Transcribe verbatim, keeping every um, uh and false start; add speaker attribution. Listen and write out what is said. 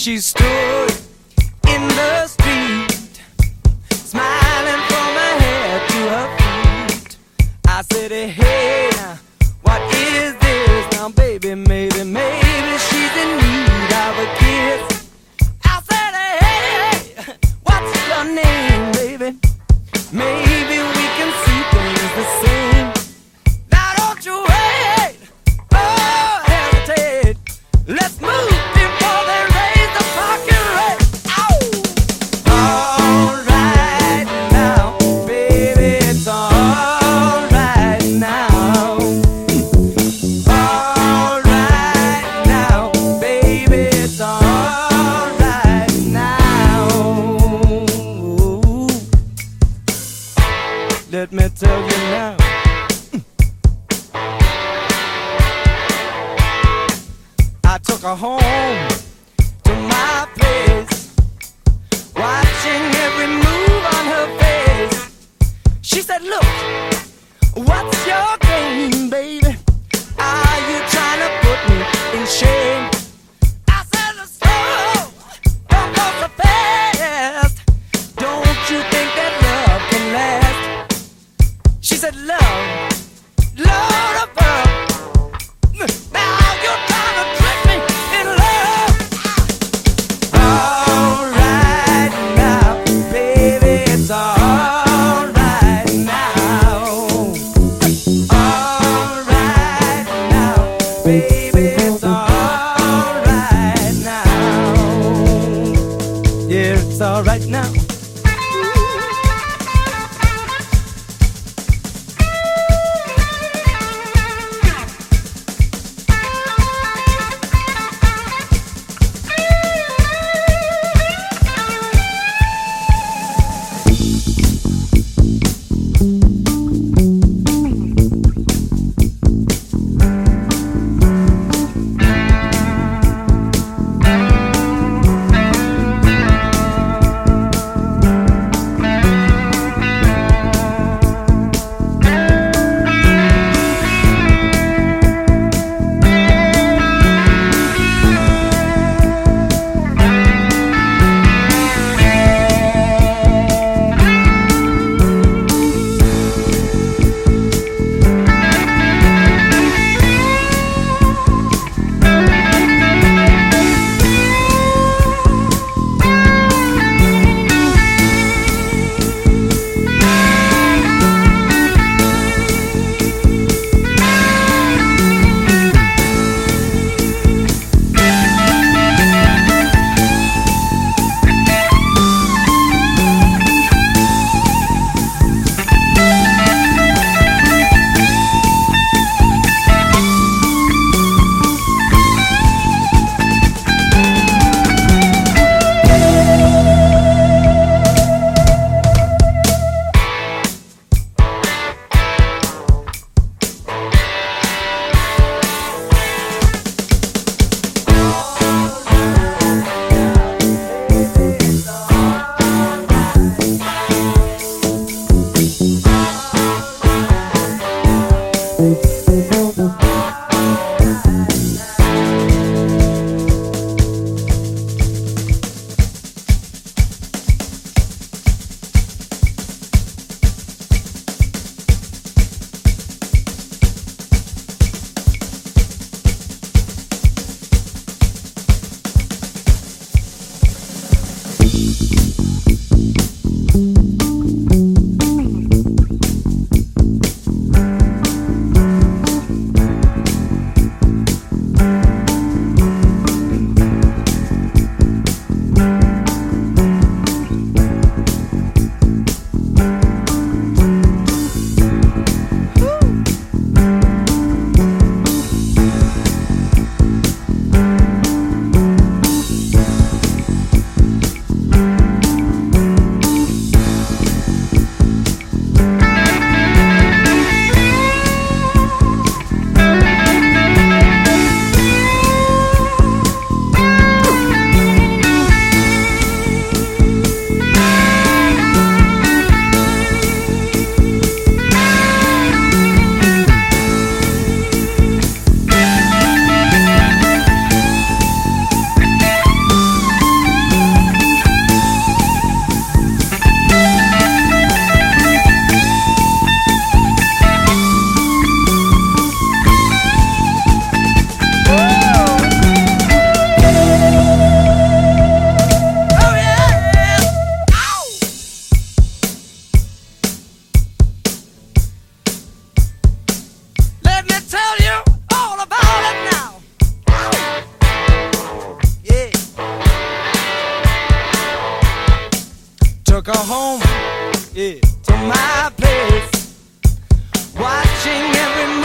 Speaker 1: She stood in the street, smiling from her head to her feet. I said, hey, now, what is this? Now, baby, maybe, maybe she's in need of a kiss. I said, hey, what's your name, baby? Maybe we can see things the same. Now, don't you wait, oh, hesitate. Let's move. Let me tell you now. I took her home to my place, watching every move on her face. She said, look, what's your game, baby? Are you trying to put me in shame? I said, let's go, don't go so fast. Don't you think that love can last? She said, love, Lord above. Now you're trying to trick me in love. All right now, baby, it's all right now. All right now, baby, it's all right now. Yeah, it's all right now. took her home, yeah, to my place, watching every